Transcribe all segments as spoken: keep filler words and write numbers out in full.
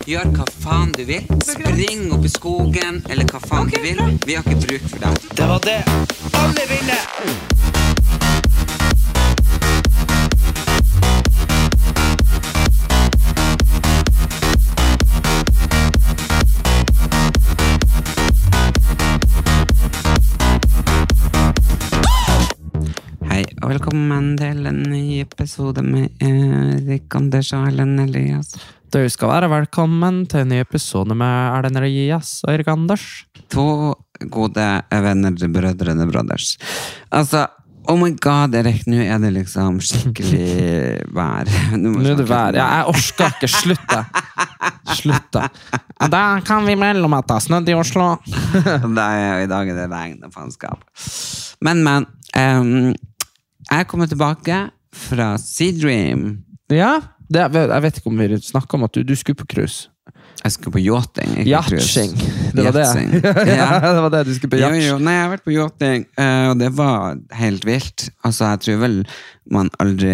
Gjør hva faen du vil. Spring opp i skogen, eller hva faen okay, du vil. Vi har ikke bruk for deg. Det var det alle ville! Hei, og velkommen til en ny episode med Erik Anders og Ellen Elias. Du skal være velkommen til en ny episode med Ellen Elias og Erik Anders. To gode venner, brødrene brothers. Altså, oh my god, Erik, nå er det liksom skikkelig vær. Nå er det vær. Ja, jeg orsker ikke. Slutt det. Slutt det. Da kan vi melde om at det er snødd i Oslo. I dag er det regn og faenskap. Men, men, um, jeg kommer tilbake fra Sea Dream. Ja, det, jeg vet ikke om vi snakker om at du, du skulle på cruise. Jeg skulle på yachting, ikke Yachting, det var Yachting. det. Ja, det var det du skulle på yacht. Jo, jo, nei, jeg har vært på yachting, og det var helt vilt. Altså, jeg tror vel man aldri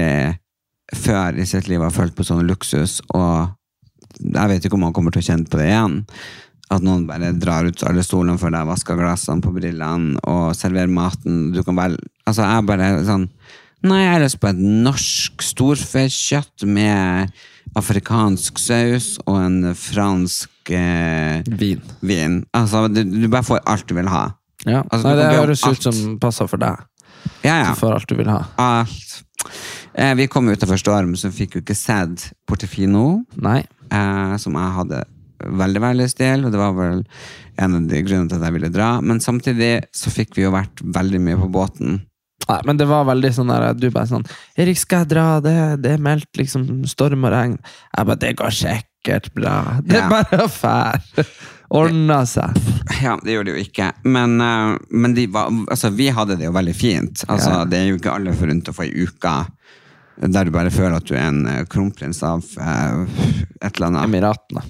før i sitt liv har følt på sånn luksus, og jeg vet ikke om man kommer til å kjenne på det igjen. At noen bare drar ut alle stolene for deg, vasker glassene på brillene og serverer maten. Du kan vel, altså jeg bare sånn, nei, jeg har lyst på et norsk storfekjøtt med afrikansk saus og en fransk eh, Vin. vin. Altså, du, du bare får alt du vil ha. Ja, altså, nei, det høres alt. ut som passer for deg. Ja, ja. Du får alt du vil ha. Alt. Eh, vi kom utenfor Storm, så fikk jo ikke sett Portofino, Nei. eh, som jeg hadde veldig, veldig stil, og det var vel en av de grunnene til at jeg ville dra, men samtidig så fikk vi jo vært veldig mye på båten. Nei, men det var veldig sånn der, du bare sånn, Erik, skal jeg dra? Det, det er meldt liksom storm og regn. Jeg bare, det går sikkert bra. Det er Ja. bare fær. Ordna seg. Ja, det gjorde det jo ikke, men, uh, men de var, altså, vi hadde det jo veldig fint. Altså, Ja. det er jo ikke alle forunt å få en uke der du bare føler at du er en uh, kronprins av uh, et eller annet. Emiratene.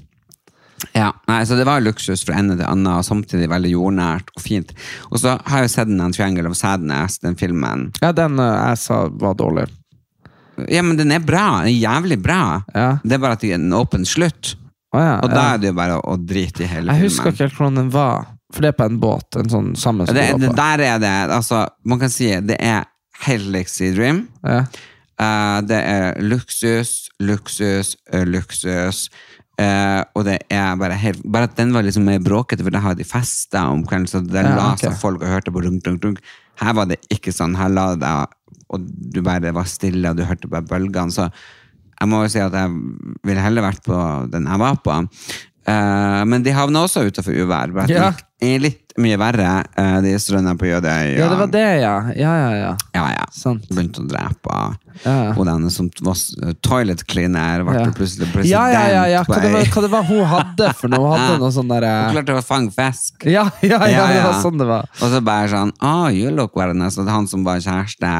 Ja, nei, så det var luksus fra ende til annen, og samtidig veldig jordnært og fint. Og så har jeg jo sett den Triangle of Sadness, den filmen. Ja, den uh, jeg sa var dårlig. Ja, men den er bra, den er jævlig bra. Ja. Det er bare at det er en åpen slutt. Å, ja, Og da ja. er det jo bare å, å drite i hele Jeg filmen. husker ikke helt hvordan den var. For det er på en båt, en sånn sammen som det, du det, var på. Der er det, altså, man kan si det er helt like Sea Dream. Ja. Uh, det er luksus, luksus, uh, luksus. Uh, og det er bare helt, bare at den var liksom mer bråkete, for det har de festet om kvelden, så der Ja, la ok. seg folk og hørte på runk, runk, runk. Her var det ikke sånn, her la det, og du bare var stille, og du hørte bare bølgene, så jeg må jo si at jeg ville heller vært på den jeg var på. Uh, men de havna også utenfor uvær, bare at Ja. det er litt mye verre, uh, de strønne på Jødøy. Ja, det var det, ja. Ja, ja, ja. Ja, ja. Sant. Begynte å drepe. Ja, ja. Og den som var s- toilet cleaner, ble Ja. plutselig president. Ja, ja, ja, ja. Hva på det var, ei- hva det var hun hadde for noe? Hun hadde Ja. noe sånn der... Hun eh, klarte å fange fisk. Ja, ja, ja, Ja, det ja. var sånn det var. Og så bare sånn, oh, you look very nice. Og det er han som var kjæreste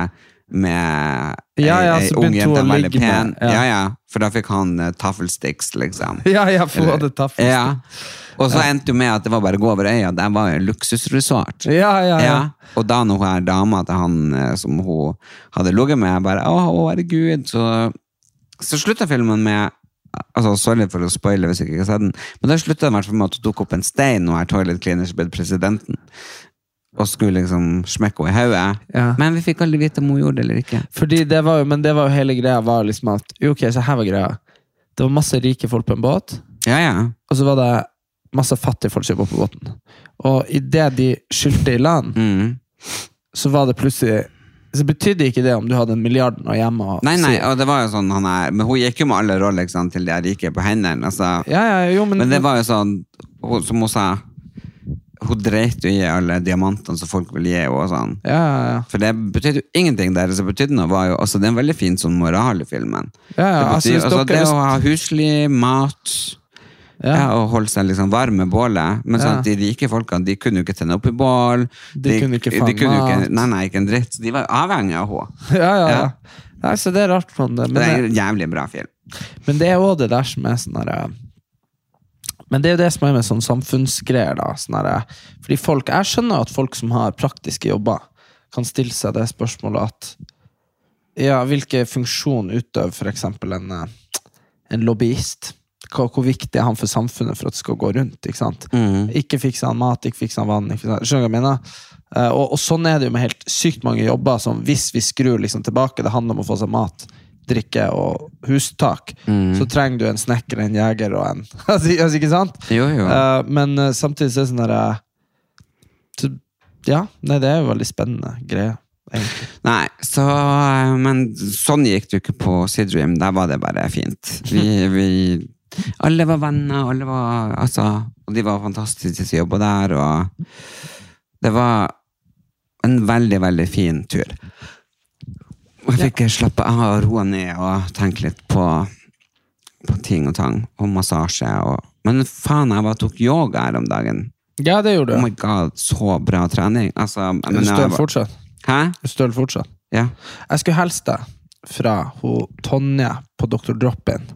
med Ja, ja, ei så ung begynte hun jente, å veldig ligge pen. med, ja. Ja, ja. For da fikk han uh, taffelsticks, liksom. Ja, ja, for hun hadde taffel. Ja. Og så endte jo med at det var bare å gå over øya. Det var jo en luksusresort. Ja, ja, ja. Ja, og da når hun er dama til han eh, som hun hadde ligget med, jeg bare, å, å herregud, så, så sluttet filmen med, altså sorry for å spoile hvis jeg ikke har sett den, men da sluttet den i hvert fall med at hun tok opp en stein og er toilet cleaner som ble presidenten, og skulle liksom smekke henne i hodet. Ja. Men vi fikk aldri vite om hun gjorde det eller ikke. Fordi det var jo, men det var jo hele greia var liksom at, jo, ok, så her var greia. Det var masse rike folk på en båt, Ja, ja. og så var det masse fattige folk som var på båten. Og i det de skyldte i land, Mm. så var det plutselig, så betydde ikke det om du hadde en milliard nå hjemme. Og Nei, nei, så- og det var jo sånn, han er, men hun gikk jo med alle Rolexene til de er rike på hendene, altså. Ja, ja, jo, men... Men det var jo sånn, hun, som hun sa, hun dreit jo i alle diamantene som folk vil gi henne og sånn. Ja, ja, ja. For det betydde jo ingenting der, det som betydde noe var jo, altså det er en veldig fin sånn moral i filmen. Ja, ja, det altså, betyr, hvis altså, det dere- å ha huslig, mat, ja. Ja. og holde seg liksom varm med bålet, men sånn Ja. at de rike folkene, de kunne jo ikke tenne opp i bål, De kunne ikke de fange kunne jo ikke, mat. nei, nei, ikke en dritt, så de var avhengig av henne. Ja, ja, Ja. ja. Nei, så det er rart for det. Det Men er det, en jævlig bra film. men det er også det der som er sånn der... Men det er jo det som er med sånn samfunnsgreier da, sånn der, fordi folk, jeg skjønner at folk som har praktiske jobber kan stille seg det spørsmålet at ja, hvilke funksjon utøver for eksempel en, eh, en lobbyist? hvor, hvor viktig er han for samfunnet for at det skal gå rundt, ikke sant? Mm. Ikke fikser han mat, ikke fikser han vann, ikke fikser han, skjønner du hva jeg mener? Uh, og, og sånn er det jo med helt sykt mange jobber, som hvis vi skrur liksom tilbake, det handler om å få seg mat, drikke og hustak, Mm. så trenger du en snekker, en jeger og en, altså, altså, ikke sant? Jo, jo. Uh, men uh, samtidig så er det sånn der, uh, så, ja, nei, det er jo veldig spennende greie, egentlig. Nei, så, men sånn gikk det jo ikke på Sidream, der var det bare fint. Vi, vi, alle var venner, alle var, altså, og de var fantastiske til å jobbe der, og det var en veldig, veldig fin tur. Og jeg fikk slappe av og roe ned og tenke litt på, på ting og tang, og massasje, og, men faen, jeg var tok yoga her om dagen. Ja, det gjorde Oh du. my god, så bra trening. Altså, Er men du jeg støl var- fortsatt? Hæ? Er du støl fortsatt? Ja. Jeg skulle helst deg fra hun Tonje på doktor Drop-In.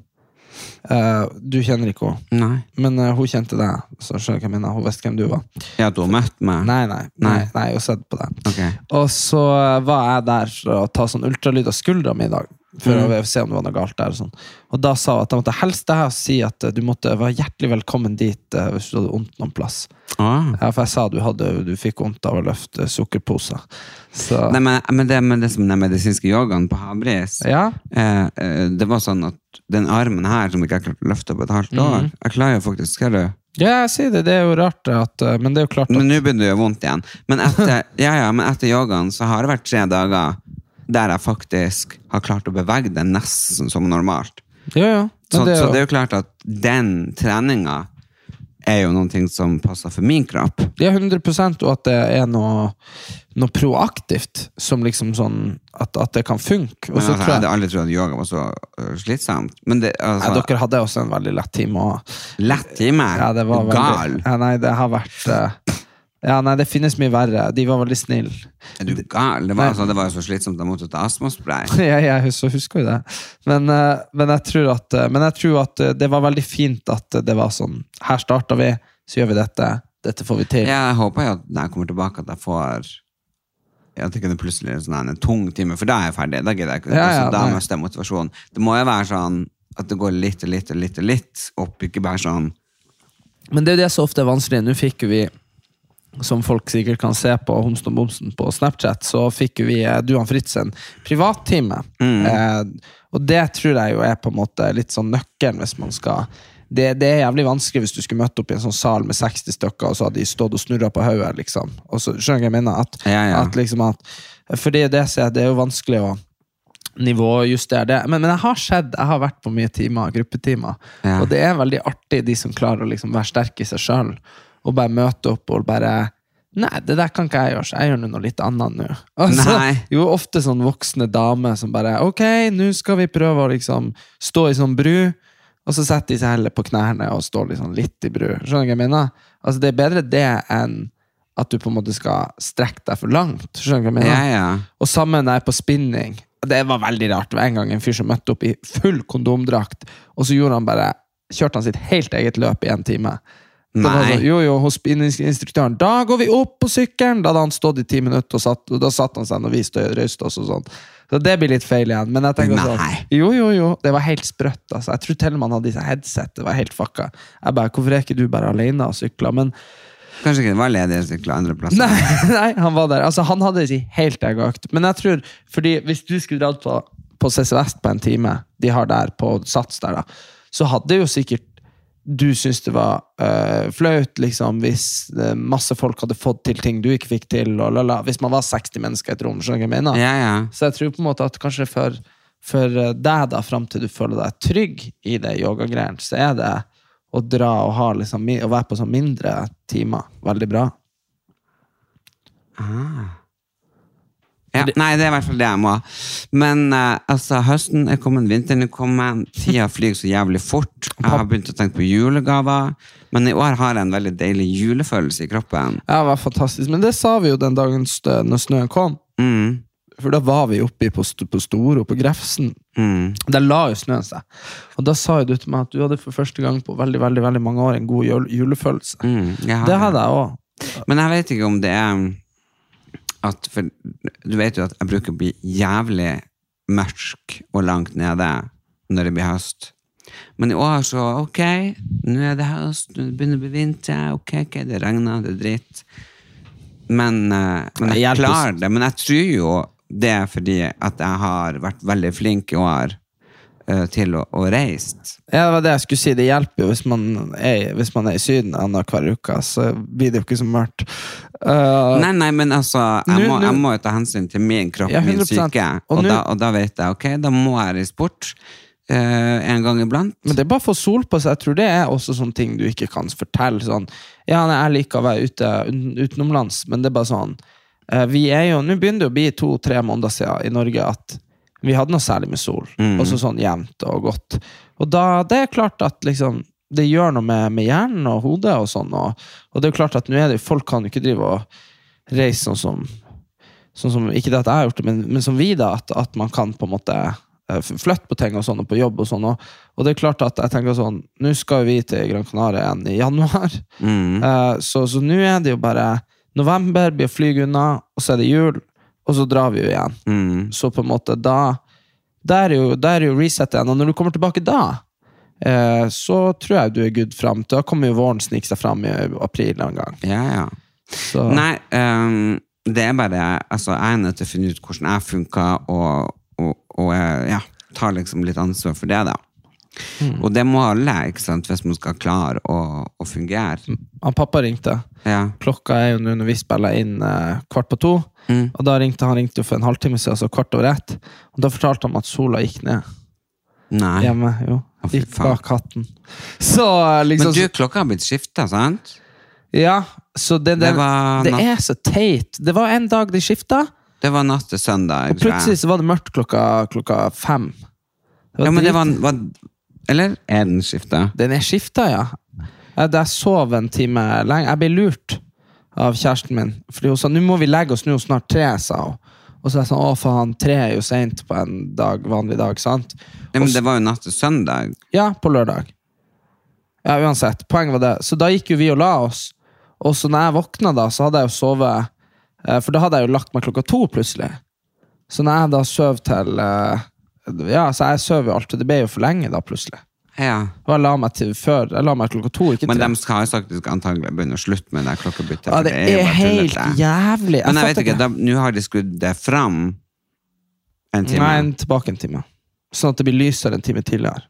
Uh, du kjenner ikke hun, Nei. men uh, hun kjente deg, så skjønner jeg hva jeg mener. Hun visste hvem du var. Ja, du har møtt meg. Nei, nei, nei, Nei. nei, jeg har sett på deg. Ok. Og så uh, var jeg der for å ta sånn ultralyd av skuldra mi i dag, for Mm. å se om det var noe galt der og sånn. Og da sa hun at jeg måtte helst deg og si at uh, du måtte være hjertelig velkommen dit uh, hvis du hadde ondt noen plass. Ah. Ja, for jeg sa du, hadde, du fikk ondt av å løfte sukkerposer. Så, Nei, men, men det med det som den medisinske yogaen på Havbris, ja, eh, eh, det var sånn at den armen her som ikke jeg klarte å løfte på et halvt år, Mhm. jeg klarer jo faktisk, skal du? ja, jeg sier det, det er jo rart at, uh, men det er jo klart at Men nå begynner det å gjøre vondt igjen. Men etter, ja, ja, men etter yogaen så har det vært tre dager der jeg faktisk har klart å bevege det nesten som normalt. ja, ja. Men Så, det er så jo- det er jo klart at den treninga er jo noen ting som passer for min kropp. Ja, hundre prosent, og at det er noe, noe proaktivt, som liksom sånn, at, at det kan funke. Og Men så altså, jeg tror hadde jeg, aldri trodd at yoga var så øh, slitsomt. Men det, ja, altså, dere hadde også en veldig lett time. Og, lett time. ja, det var Gal. veldig, ja, nei, det har vært, eh, ja, nei, det finnes mye verre. De var veldig snill. Er du gal? Det var, altså, det var jo så slitsomt at jeg måtte ta astmaspray. Ja, jeg husker, husker jo det. Men, eh, men, jeg tror at, eh, men jeg tror at eh, det var veldig fint at det var sånn, her starter vi, så gjør vi dette, dette får vi til. Jeg håper jo at når jeg kommer tilbake at jeg får at det ikke er plutselig en sånn en tung time, for da er jeg ferdig. Da gidder jeg ikke. Ja, ja, altså, da nei. mister jeg motivasjon. Det må jo være sånn at det går litt og litt og litt og litt opp, ikke bare sånn. Men det er jo det som ofte er vanskelig. Nå fikk jo vi, som folk sikkert kan se på Homsen og Bomsen på Snapchat, så fikk jo vi, eh, du og Fritz, en privattime. Mm. Eh, og det tror jeg jo er på en måte litt sånn nøkkelen hvis man skal det, det er jævlig vanskelig hvis du skulle møte opp i en sånn sal med seksti stykker, og så hadde de stått og snurret på hodet, liksom. Og så skjønner jeg hva jeg mener, at, Ja, ja. at liksom at, for det er det, så er det er jo vanskelig å nivåjustere det. Men, men jeg har sett, jeg har vært på mye timer, gruppetimer, Ja. og det er veldig artig de som klarer å liksom være sterke i seg selv, og bare møte opp og bare, nei, det der kan ikke jeg gjøre, så jeg gjør noe litt annet nå. Altså, Nei. jo, ofte sånn voksne damer som bare, ok, nå skal vi prøve å liksom stå i sånn bru, og så setter de seg heller på knærne og står liksom litt i bru. Skjønner du hva jeg mener? Altså, det er bedre det enn at du på en måte skal strekke deg for langt. Skjønner du hva jeg mener? Ja, ja. Og sammen når jeg er på spinning, det var veldig rart. Det var en gang en fyr som møtte opp i full kondomdrakt, og så gjorde han bare, kjørte han sitt helt eget løp i en time. Det var Nei. sånn, jo, jo, hos spinningsinstruktøren, da går vi opp på sykkelen, da hadde han stått i ti minutter, og, satt, og da satt han seg når vi stod røyst oss og sånn. Så det blir litt feil igjen, men jeg tenker sånn, Nei. jo, jo, jo, det var helt sprøtt, altså. Jeg tror til og med han hadde disse headset, det var helt fucka. Jeg bare, hvorfor er ikke du bare alene og sykler? Men Kanskje ikke det var ledige sykler andre plasser. Nei, nei, han var der. Altså, han hadde sin helt egen økt. Men jeg tror, fordi hvis du skulle dratt på, på C C Vest på en time, de har der på Sats der da, så hadde jo sikkert du synes det var øh, flaut, liksom, hvis øh, masse folk hadde fått til ting du ikke fikk til, og lala, hvis man var seksti mennesker i et rom, skjønner du hva jeg mener? Ja, ja. Så jeg tror på en måte at kanskje for, for øh, deg da, frem til du føler deg trygg i det yogagreiene, så er det å dra og ha liksom, mi- å være på sånn mindre timer, veldig bra. Ah. Ja, nei, det er i hvert fall det jeg må. Men eh, altså, høsten er kommet, vinteren er kommet, tida flyger så jævlig fort. Jeg har begynt å tenke på julegaver, men i år har jeg en veldig deilig julefølelse i kroppen. Ja, det var fantastisk. Men det sa vi jo den dagen stø, når snøen kom. Mm, For da var vi oppe på, st på Storo, på Grefsen. mm. Der la jo snøen seg. Og da sa jo du til meg at du hadde for første gang på veldig, veldig, veldig mange år en god jul julefølelse. Mm, jeg har Det hadde jeg også. Men jeg vet ikke om det er at, for du vet jo at jeg bruker å bli jævlig mørk og langt nede når det blir høst. Men i år så, ok, nå er det høst, nå begynner det å bli vinter, ok, ok, det regner, det er dritt. Men, uh, men jeg klarer det, men jeg tror jo det er fordi at jeg har vært veldig flink i år uh, til å, å reise. Ja, det var det jeg skulle si, det hjelper jo hvis man er, hvis man er i syden annen hver uke, så blir det jo ikke så mørkt. Uh, nei, nei, men altså, jeg, nu, må, jeg må jo ta hensyn til min kropp, ja, min syke, og, og, da, og da vet jeg, ok, da må jeg reise bort. Uh, en gang iblant. Men det er bare for sol på seg. Jeg tror det er også sånne ting du ikke kan fortelle sånn, ja, nei, jeg liker å være ute utenomlands, men det er bare sånn uh, vi er jo, nå begynner det å bli to-tre måneder siden i Norge at vi hadde noe særlig med sol, mm. og så sånn jevnt og godt, og da, det er klart at liksom, det gjør noe med, med hjernen og hodet og sånn, og, og det er jo klart at nå er det, folk kan jo ikke drive og reise sånn som, sånn som ikke det at jeg har gjort det, men, men som vi da, at, at man kan på en måte flytt på ting og sånn, og på jobb og sånn, og, og det er klart at jeg tenker sånn, nå skal vi til Gran Canaria igjen i januar, mm. uh, så, så nå er det jo bare november, blir flyg unna, og så er det jul, og så drar vi jo igjen. Mm. Så på en måte da, der er jo, der er jo reset igjen, og når du kommer tilbake da, uh, så tror jeg du er good frem, da kommer jo våren snike seg frem i april en gang. Ja, ja. Så. Nei, um, det er bare, altså, jeg er nødt til å finne ut hvordan jeg funker, og Og, og ja, tar liksom litt ansvar for det da. Mm. Og det må alle, ikke sant, hvis man skal klare å, å fungere. Han pappa ringte. Ja. Klokka er jo nå når vi spiller inn eh, kvart på to, mm. og da ringte han ringte jo for en halvtime siden, altså kvart over ett, og da fortalte han at sola gikk ned. Nei. Hjemme, jo. Oh, gikk bak hatten. Så, liksom, men du, klokka har blitt skiftet, sant? Ja, så det, det, det, det er så teit. Det var en dag de skiftet, det var natt til søndag. Og plutselig så var det mørkt klokka, klokka fem. Ja, men det var, var... Eller er den skiftet? Den er skiftet, ja. Jeg, jeg sov en time lenge. Jeg ble lurt av kjæresten min. Fordi hun sa, nå må vi legge oss nå snart tre, sa hun. Og så er jeg sånn, å faen, tre er jo sent på en dag, vanlig dag, sant? Ja, men det var jo natt til søndag. Ja, på lørdag. Ja, uansett. Poenget var det. Så da gikk jo vi og la oss. Og så når jeg våkna da, så hadde jeg jo sovet... For da hadde jeg jo lagt meg klokka to plutselig. Så når jeg da søv til ja, så jeg søv jo alltid. Det ble jo for lenge da plutselig. Ja. Og jeg la meg til før. Jeg la meg klokka to, ikke tre. Men de skal jo faktisk antagelig begynne å slutte med det klokkebyttet. Ja, det, det er, er helt tullete. Jævlig. Men jeg vet ikke, da, nå har de skrudd det fram en time. Nei, en, tilbake en time. Sånn at det blir lysere en time tidligere.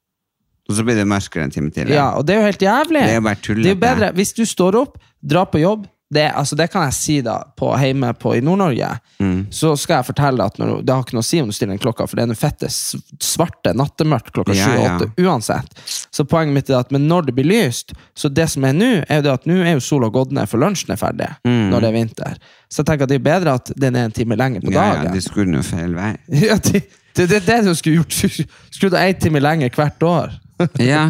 Og så blir det mørkere en time tidligere. Ja, og det er jo helt jævlig. Det er jo bare tullete. Det er jo bedre, hvis du står opp, drar på jobb, Det, altså det kan jeg si da på, hjemme på, i Nord-Norge, mm. så skal jeg fortelle at når, det har ikke noe å si om du stiller en klokka, for det er noe fette svarte nattemørkt klokka sju og åtte, uansett. Så poenget mitt er at men når det blir lyst, så det som er nå, er jo det at nå er jo sola gått ned for lunsjen er ferdig, mm. når det er vinter. Så jeg tenker at det er bedre at den er en time lenger på dagen. Ja, ja, de skulle jo feil vei. Ja, det, det, det er det du skulle gjort. Skulle du en time lenger hvert år. Ja,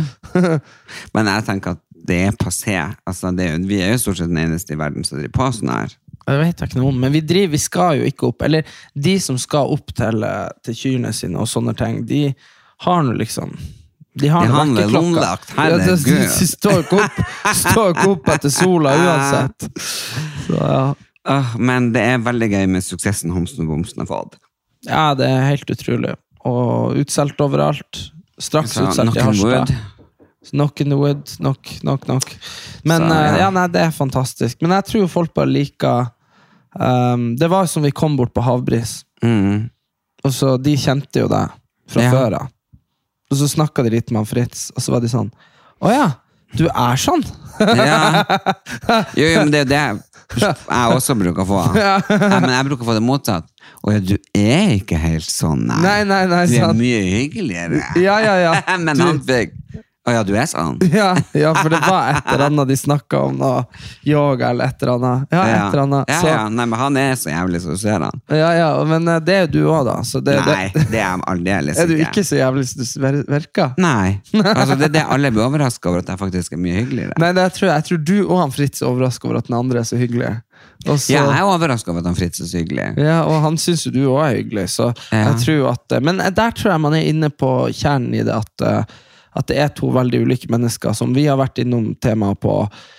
men jeg tenker at det er passé. Altså, det er jo, vi er jo stort sett den eneste i verden som driver på sånn her. Jeg vet ikke noe om, men vi driver, vi skal jo ikke opp, eller de som skal opp til, til kyrene sine og sånne ting, de har noe liksom, de har noe vekkerklokka. Herregud. Ja, de, de står ikke opp, står ikke opp etter sola uansett. Så, ja. uh, men det er veldig gøy med suksessen Homsen og Bomsen har fått. Ja, det er helt utrolig. Og utselt overalt. Straks så, utselt i Harstad. Knock in the wood, knock, knock, knock. Men så, ja. Ja, nei, det er fantastisk. Men jeg tror folk bare liker um, det var som vi kom bort på Havbris. Mm. Og så de kjente jo det fra ja. Før av. Og så snakket de litt med han Fritz, og så var de sånn, åja, du er sånn. Ja. Jo, jo, men det er jo det jeg også bruker å få. Ja. Ja, men jeg bruker å få det motsatt. Og ja, du er ikke helt sånn, nei. Nei, nei, nei, du er sant. Mye hyggeligere. Ja, ja, ja. Men du... han fikk Å ja, du er sånn. Ja, ja, for det var et eller annet de snakket om noe yoga eller et eller annet. Ja, et eller annet. Ja, så... ja, nei, men han er så jævlig så du ser han. Ja, ja, men det er jo du også da. Så det, nei, det er han aldeles ikke. Er du ikke så jævlig som du virker? Nei, altså det er det alle blir overrasket over at jeg faktisk er mye hyggeligere. Nei, det tror jeg, jeg tror du og han Fritz er overrasket over at den andre er så hyggelig. Også... Ja, jeg er overrasket over at han Fritz er så hyggelig. Ja, og han synes jo du også er hyggelig, så ja. Jeg tror at... Men der tror jeg man er inne på kjernen i det at... at det er to veldig ulike mennesker som vi har vært innom temaet på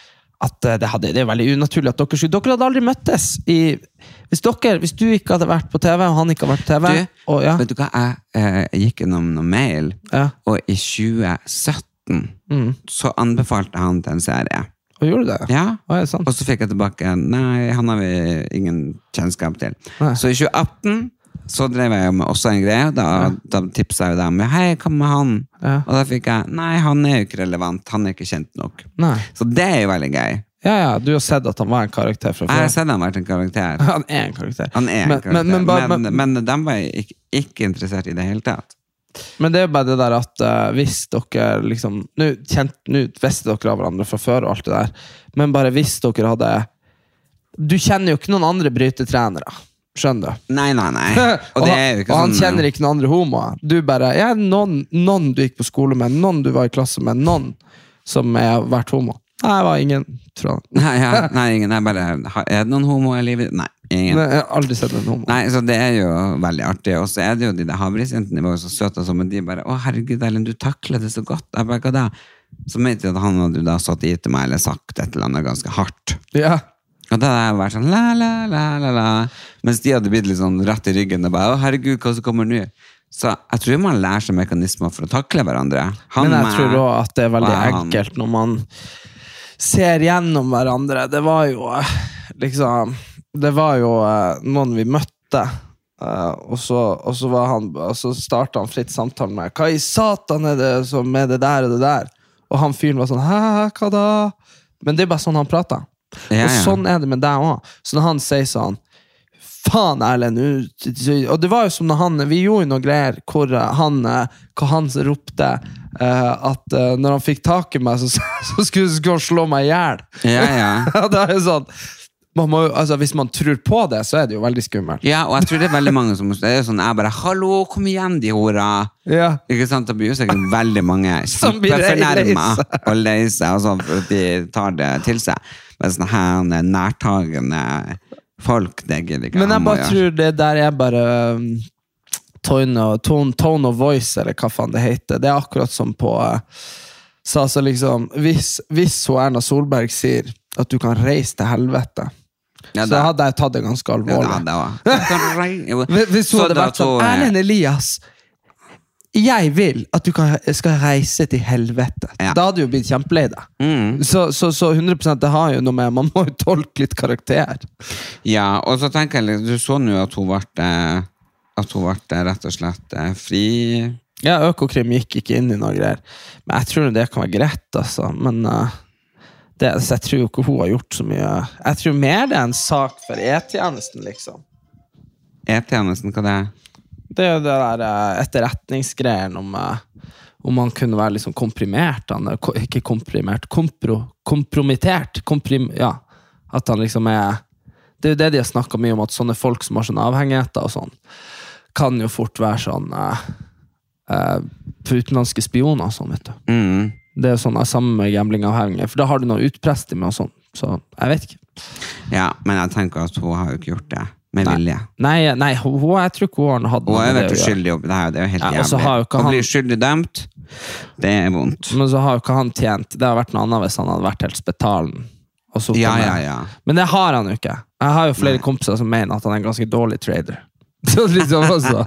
at det, hadde, det er veldig unaturlig at dere skulle, dere hadde aldri møttes i, hvis dere, hvis du ikke hadde vært på T V, og han ikke hadde vært på T V, Du, og, ja. vet du hva, jeg, eh, jeg gikk gjennom noen mail, Ja. og i tjue sytten Mm. så anbefalte han til en serie. Og gjorde du det? Ja, Å, er det sant? og så fikk jeg tilbake, nei, han har vi ingen kjennskap til. Nei. Så i tjue atten så drev jeg jo med også en greie, da, da tipset jeg jo dem, hei, hva med han? Ja. Og da fikk jeg, nei, han er jo ikke relevant, han er ikke kjent nok. Nei. Så det er jo veldig gøy. Ja, ja, du har sett at han var en karakter fra Jeg har før. sett han vært en karakter. Han er en karakter. Han er en Men- karakter, men- men, men bare- men, men- de var ikke, ikke interessert i det hele tatt. Men det er jo bare det der at uh, hvis dere liksom Nå kjent, nå visste dere av hverandre fra før og alt det der, men bare hvis dere hadde Du kjenner jo ikke noen andre brytetrenere, skjønner du? Nei, nei, nei. Og, Og, det han, er jo ikke og han sånn kjenner ikke noen andre homoer. Du bare ja, noen, noen du gikk på skole med, noen du var i klasse med, noen som har vært homo. Nei, det var ingen, tror jeg. Nei, ja, nei, ingen. Jeg bare, har- er det noen homo i livet? Nei, ingen. Nei, jeg har aldri sett en homo. Nei, så det er jo veldig artig. Og så er det jo de der havrisjentene, de var jo så søte, og så, men de bare, å herregud, Ellen, du takler det så godt. Jeg bare, hva da? Så mente jeg at han hadde jo da satt i til meg, eller sagt et eller annet ganske hardt. Ja. Og da hadde jeg vært sånn, la, la, la, la, la. Mens de hadde blitt litt sånn rett i ryggen, og bare, å herregud, hva som kommer nå? Så jeg tror man lærer seg mekanismer for å takle hverandre. Han Men jeg med- tror også at det er veldig og han- enkelt når man ser gjennom hverandre. Det var jo eh, liksom Det var jo eh, noen vi møtte, eh, og, så, og så var han Og så startet han fritt samtalen med hva i satan er det som er det der og det der? Og han fyren var sånn hæ, hva da? Men det er bare sånn han prater. Ja, Og ja. sånn er det med deg også. Så når han sier sånn faen Erlend nu- og det var jo som når han vi gjorde noe greier hvor eh, han eh, hva han ropte eh, at eh, når han fikk tak i meg så, så skulle, skulle han slå meg ihjel. Ja, ja. Det er jo sånn man må, jo- altså, hvis man tror på det så er det jo veldig skummelt. Ja, og jeg tror det er veldig mange som det er jo sånn, jeg bare, hallo, kom igjen de hora. Ja. Ikke sant, det blir jo sikkert veldig mange Som blir kjempefornærmet lei og lei seg, og sånn, for at de tar det til seg. Men sånn her nærtagende folk, det gidder ikke Men jeg han å bare gjøre. tror det der er bare um, tone, og- tone, tone of voice, eller hva faen det heter. Det er akkurat som på uh, så altså liksom, hvis, hvis hun Erna Solberg sier at du kan reise til helvete, Ja, så det- hadde jeg tatt det ganske Ja, alvorlig. det var. Hvis- Hvis hun Så hadde da vært sånn, tror jeg- Erlend Elias, jeg vil at du kan, skal reise til helvete. Ja. Da hadde du jo blitt kjempelei deg. Mm. Så, så, så hundre prosent det har jo noe med, man må jo tolke litt karakter. Ja, og så tenker jeg, litt- du så nå at hun ble, eh, at hun ble rett og slett eh, fri. Ja, Økokrim gikk ikke inn i noe greier. Men jeg tror det kan være greit, altså. Men uh, det, så jeg tror jo ikke hun har gjort så mye. Jeg tror mer det er en sak for E-tjenesten, liksom. E-tjenesten, hva det er? Det er jo det der uh, etterretningsgreier om, uh, om man kunne være liksom komprimert. Han, er ko- ikke komprimert, kompro, kompromittert. Komprim, ja, at han liksom er... Det er jo det de har snakket mye om, at sånne folk som har sånne avhengigheter og sånn, kan jo fort være sånn... Uh, uh, for utenlandske spioner og sånn, vet du. Mm. Det er sånn uh, samme med gamblingavhengige, for da har du noe utprest i med og sånn. Så jeg vet ikke. Ja, men jeg tenker at hun har jo ikke gjort det med Nei. vilje. Nei, nei hun, hun- jeg tror ikke hun har hatt Hun noe har jo med vært det å gjøre. uskyldig oppi det her, det er jo helt Ja, og så har jo jævlig. ikke Å han- bli skyldig dømt, det er vondt. Men så har jo ikke han tjent. Det har vært noe annet hvis han hadde vært helt spetalen. Og suttet Ja, med. ja, ja. Men det har han jo ikke. Jeg har jo flere Nei. kompiser som mener at han er en ganske dårlig trader. Så liksom også.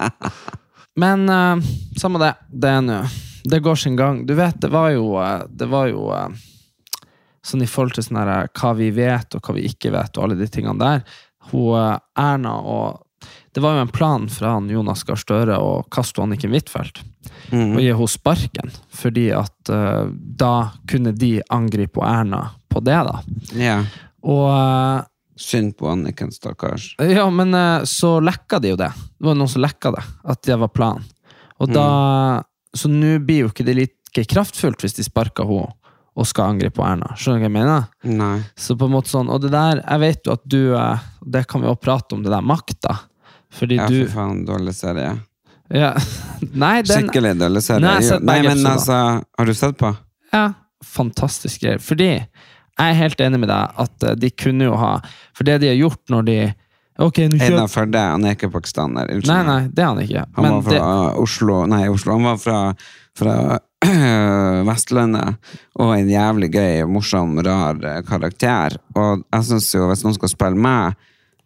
Men uh, samme det. Det er nå. Det går sin gang. Du vet, det var jo, uh, det var jo uh, sånn i forhold til sånn her, uh, hva vi vet og hva vi ikke vet, og alle de tingene der. Hun, uh, Erna og det var jo en plan fra han Jonas Gahr Støre å kaste Anniken Huitfeldt Mm. og gi henne sparken, fordi at uh, da kunne de angripe Erna på det da. Ja. Og uh, Synd på Anniken, stakkars. ja, men uh, så lekka de jo det. Det var noen som lekka det, at det var planen. Og da, så nå blir jo ikke det like kraftfullt hvis de sparker henne og skal angripe Erna. Skjønner du hva jeg mener? Nei. Så på en måte sånn, og det der, jeg vet jo at du, uh, det kan vi også prate om, det der makta. Fordi Ja, du... for faen, dårlig serie. Ja. Nei, den... Skikkelig dårlig serie. Nei, jeg har sett Nei, begge men episoder. altså, har du sett på? Ja, fantastisk greier. Fordi jeg er helt enig med deg at uh, de kunne jo ha, for det de har gjort når de, ok, nå kjøper... Einar Førde, han er ikke pakistaner. unnskyld Nei, meg. nei, det er han ikke. Han Men var fra det, Oslo, nei, Oslo, han var fra, fra Vestlandet, og en jævlig gøy, morsom, rar karakter. Og jeg synes jo, hvis noen skal spille meg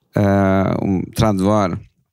uh, om tretti år,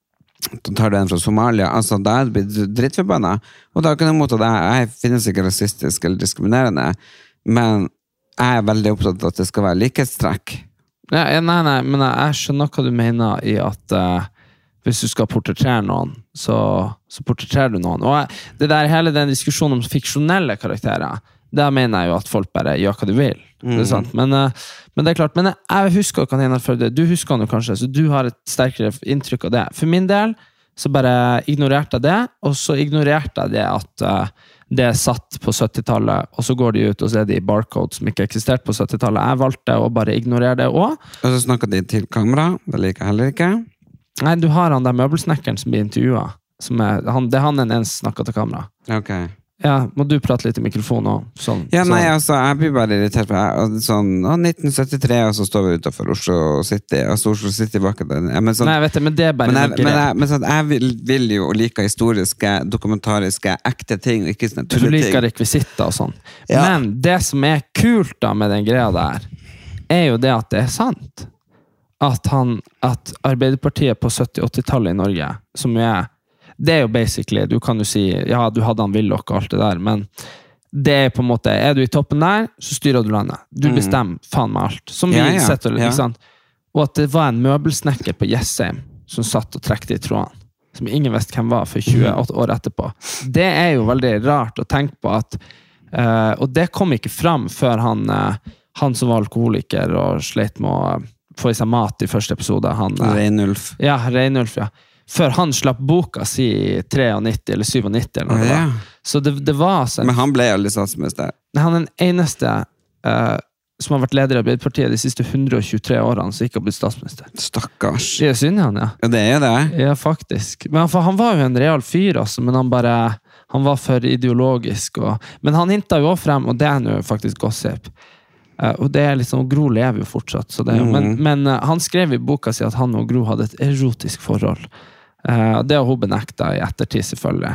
da tar du en fra Somalia, altså da er det blitt drittforbannet. Og da er ikke noe mot at jeg, jeg finnes ikke rasistisk eller diskriminerende, men jeg er veldig opptatt av at det skal være likhetstrekk. Ja, nei, nei, men jeg skjønner hva du mener i at uh, hvis du skal portrettere noen, så, så portretterer du noen. Og jeg, det der hele den diskusjonen om fiksjonelle karakterer, der mener jeg jo at folk bare gjør hva de vil. Mm. Det er sant. Men, uh, men det er klart, men jeg, jeg husker hva han for det. Du husker han jo kanskje, så du har et sterkere inntrykk av det. For min del, så bare ignorerte jeg det, og så ignorerte jeg det at uh, det er satt på syttitallet, og så går de ut og så er de barcode som ikke eksisterte på syttitallet. Jeg valgte å bare ignorere det også. Og så snakket de til kamera, det liker jeg heller ikke. Nei, du har han der møbelsnekkeren som blir intervjuet. Som er, han, det er han en ens snakket til kamera. Ok. Ja, må du prate litt i mikrofonen også? Sånn, ja, nei, sånn. altså, jeg blir bare irritert på det. Sånn, å, nitten syttitre, og så står vi utenfor Oslo City. Altså, Oslo City var ikke den. Ja, men sånn, nei, jeg vet det, men det er bare men jeg, men jeg, men sånn, jeg vil, vil jo like historiske, dokumentariske, ekte ting, ikke sånne tulleting. Du liker rekvisitter og sånn. Ja. Men det som er kult da med den greia der, er jo det at det er sant. At, han, at Arbeiderpartiet på sytti-åttitallet i Norge, som jo er, det er jo basically, du kan jo si, ja, du hadde han Willoch og alt det der, men det er på en måte, er du i toppen der, så styrer du landet. Du Mm. bestemmer faen med alt. Som vi Ja, ja, setter, ja. ikke sant? Og at det var en møbelsnekker på Jessheim som satt og trekte i tråden, som ingen visste hvem var for tjueåtte år etterpå. Det er jo veldig rart å tenke på at, eh, og det kom ikke fram før han, eh, han som var alkoholiker og sleit med å få i seg mat i første episode. Han, eh, Reinulf. ja, Reinulf, ja. Før han slapp boka si i nitti-tre eller sytti eller noe det Ja. var. Så det, det var altså en, Men han ble aldri statsminister. han er den eneste eh, som har vært leder av Arbeiderpartiet de siste hundre og tjuetre årene som ikke har blitt statsminister. Stakkars. Det er synd i han, ja. Ja, det er det. Ja, faktisk. Men han, han var jo en real fyr, altså, men han bare han var for ideologisk. Og, men han hintet jo også frem, og det er jo faktisk gossip. Uh, og det er liksom, og Gro lever jo fortsatt, så det, er jo- men, Mhm. men uh, han skrev i boka si at han og Gro hadde et erotisk forhold. Uh, det har hun benekta i ettertid, selvfølgelig.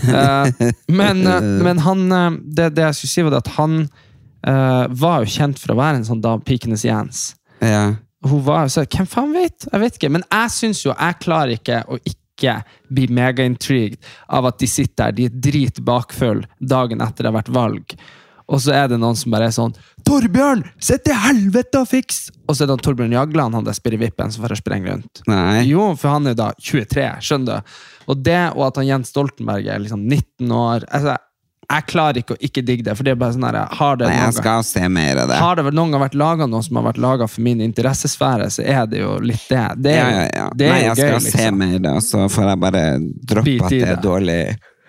Uh, men, uh, men han, uh, det, det jeg skulle si var det at han uh, var jo kjent for å være en sånn da Pikenes Jens. Ja. Hun var så, hvem faen vet? Jeg vet ikke, men jeg synes jo, jeg klarer ikke å ikke bli mega-intrigued av at de sitter der, de er drit bakfull dagen etter det har vært valg. Og så er det noen som bare er sånn Torbjørn, sett i helvete og fiks! Og så er det han Torbjørn Jagland, han der spirrevippen som får sprenge rundt. Nei. Jo, for han er da tjuetre, skjønner du? Og det, og at han Jens Stoltenberg er liksom nitten år. Altså, jeg klarer ikke å ikke digge det, for det er bare sånn her, har det Nei, noen jeg skal se mer av det. har det vært noen gang vært laget noe som har vært laget for min interessesfære, så er det jo litt det. Det er, Ja, jo- ja, ja. Det er Nei, jo jeg gøy, skal se liksom. mer det, og så får jeg bare droppe Bit at i det er det. dårlig.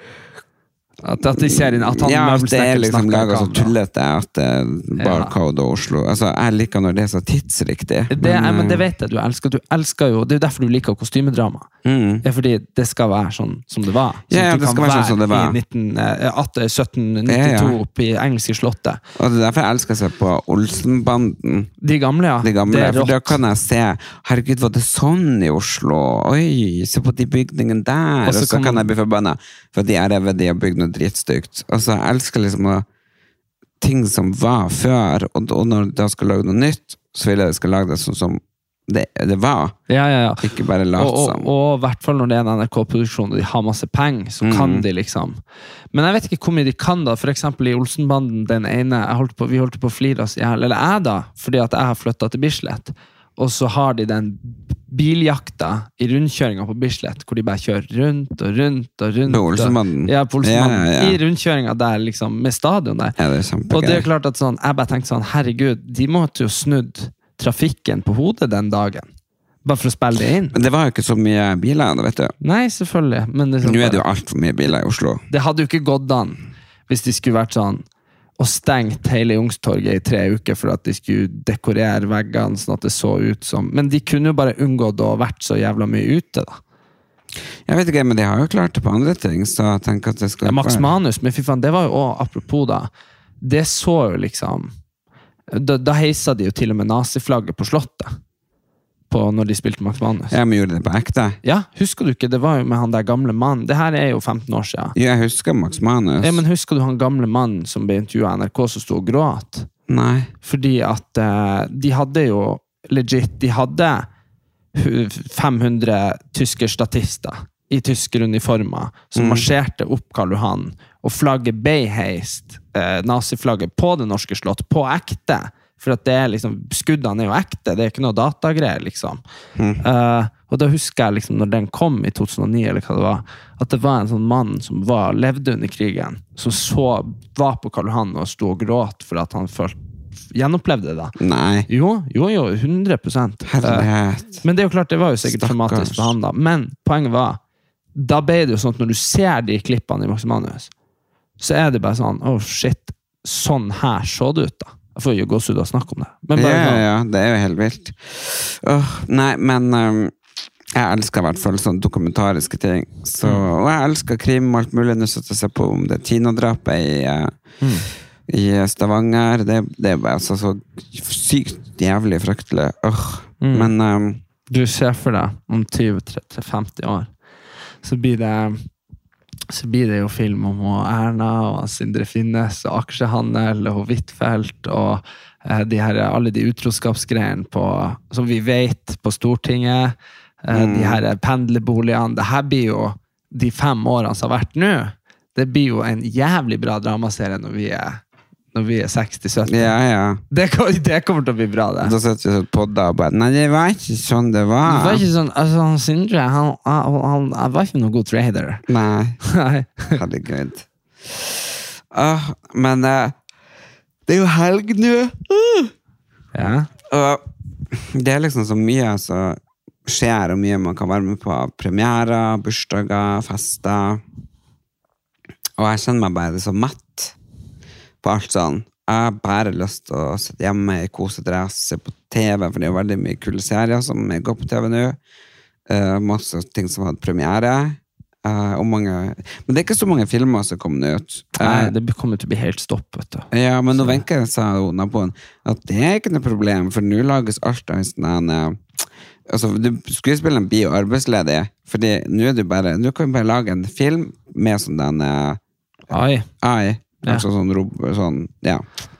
At, at de ser inn, at han Ja, at det er møbelsnekker liksom snakker laget så kamera. tullete at uh, Barcode og Oslo. Altså, jeg liker når det er så tidsriktig. Det, er, men det eh, vet jeg, du elsker, du elsker jo, det er jo derfor du liker kostymedrama. mm. Det er fordi det skal være sånn som det var. Sånn Ja, ja, at det skal være sånn som det var. I nitten, eh, atten sytten nittito Ja, ja. på engelske slottet. Og det er derfor jeg elsker å se på Olsenbanden. De gamle, ja. De gamle, det er for da rått. kan jeg se herregud, var det sånn i Oslo? Oi, se på de bygningene der. Og Og så så kan kan man- jeg bli forbanna, for de er ved de har bygd noe dritstygt. Altså, jeg elsker liksom å, ting som var før, og, og når de da skal lage noe nytt, så vil jeg de skal lage det sånn som det, det var. Ja, ja, ja. Ikke bare Og, lagt og, som. og i hvert fall når det er en N R K-produksjon og de har masse penger, så Mm. kan de liksom. Men jeg vet ikke hvor mye de kan da. For eksempel i Olsenbanden, den ene, jeg holdt på, vi holdt på å flire oss i hjel, eller jeg da, fordi at jeg har flyttet til Bislett. Og så har de den biljakta i rundkjøringen på Bislett, hvor de bare kjører rundt og rundt og rundt. På Olsenbanden? Ja, på Olsenbanden. Ja, ja, ja. I rundkjøringen der, liksom, med stadion der. Ja, det er Og det kjempegøy. er klart at sånn, jeg bare tenkte sånn, herregud, de måtte jo snudd trafikken på hodet den dagen. Bare for å spille det inn. Men det var jo ikke så mye biler, da, vet du. Nei, selvfølgelig. Men det, er sånn, Nå er det jo alt for mye biler i Oslo. det hadde jo ikke gått an hvis de skulle vært sånn og stengt hele Youngstorget i tre uker for at de skulle dekorere veggene sånn at det så ut som. Men de kunne jo bare unngått å vært så jævla mye ute, da. Jeg vet ikke, men de har jo klart det på andre ting, så jeg tenker at det skal Ja, Max være- Manus, men fy faen, det var jo også, apropos da, det så jo liksom, da, da heisa de jo til og med naziflagget på slottet. på når de spilte Max Manus. Ja, men gjorde det på ekte? Ja, husker du ikke? Det var jo med han der gamle mannen. Det her er jo femten år siden. Ja, jeg husker Max Manus. Ja, men husker du han gamle mannen som ble intervjuet av N R K som stod og gråt? Nei. Fordi at uh, de hadde jo legit, de hadde fem hundre tyske statister i tyske uniformer som Mm. marsjerte opp Karl Johan, og flagget ble heist, uh, naziflagget på det norske slott, på ekte. For at det er liksom, skuddene er jo ekte, det er ikke noe datagreier, liksom. Mm. Uh, og da husker jeg liksom, når den kom i to tusen og ni, eller hva det var, at det var en sånn mann som var, levde under krigen, som så, var på Karl Johan og stod og gråt for at han følte, gjenopplevde det da. Nei. Jo, jo, jo, hundre prosent. Uh, Herlighet. men det er jo klart, det var jo sikkert Stakkars. traumatisk for han da. Men poenget var, da ble det jo sånn at når du ser de klippene i Max Manus, så er det bare sånn, oh shit, sånn her så det ut da. Jeg får jo gå ut og snakke om det. Men Ja, bare, ja, ja, det er jo helt vilt. Åh, nei, men um, jeg elsker i hvert fall sånne dokumentariske ting. Så, og jeg elsker krim og alt mulig. Nå satt jeg ser på om det er Tina-drapet i, uh, Mm. i Stavanger. Det, det er bare så, så sykt jævlig fryktelig. Åh, Mm. men um, du ser for deg om tjue til femti år, så blir det så blir det jo film om og Erna og Sindre Finnes og aksjehandel og Hvitfeldt og eh, de her, alle de utroskapsgreiene på, som vi vet på Stortinget, eh, Mm. de her pendlerboligene. Det her blir jo de fem årene som har vært nå. Det blir jo en jævlig bra dramaserie når vi er, når vi er seksti sytti. ja, ja. Det, kom- det kommer til å bli bra, det. Da satt vi sånn podda og bare, nei, det var ikke sånn det var. Det var ikke sånn, altså han Sindre, han, han, han, han var ikke noen god trader. Nei, Nei. herregud. Åh, men uh, det er jo helg nå. Ja. Og det er liksom så mye som skjer, og mye man kan være med på. Premierer, bursdager, fester. Og jeg kjenner meg bare så matt på alt sånn. Jeg har bare lyst til å sitte hjemme i kosedress, se på T V, for det er jo veldig mye kule serier som går på T V nå. Uh, masse ting som hadde premiere. Uh, og mange, men det er ikke så mange filmer som kommer ut. Nei, Uh, det kommer til å bli helt stopp, vet du. ja, men nå Wenche sa jo naboen at det er ikke noe problem, for nå lages alt av en sånn uh, altså, du, skuespilleren blir jo arbeidsledig, fordi nå er du bare, nå kan vi bare lage en film med sånn den uh, Ai. AI, Ja. altså sånn, rob- sånn, ja.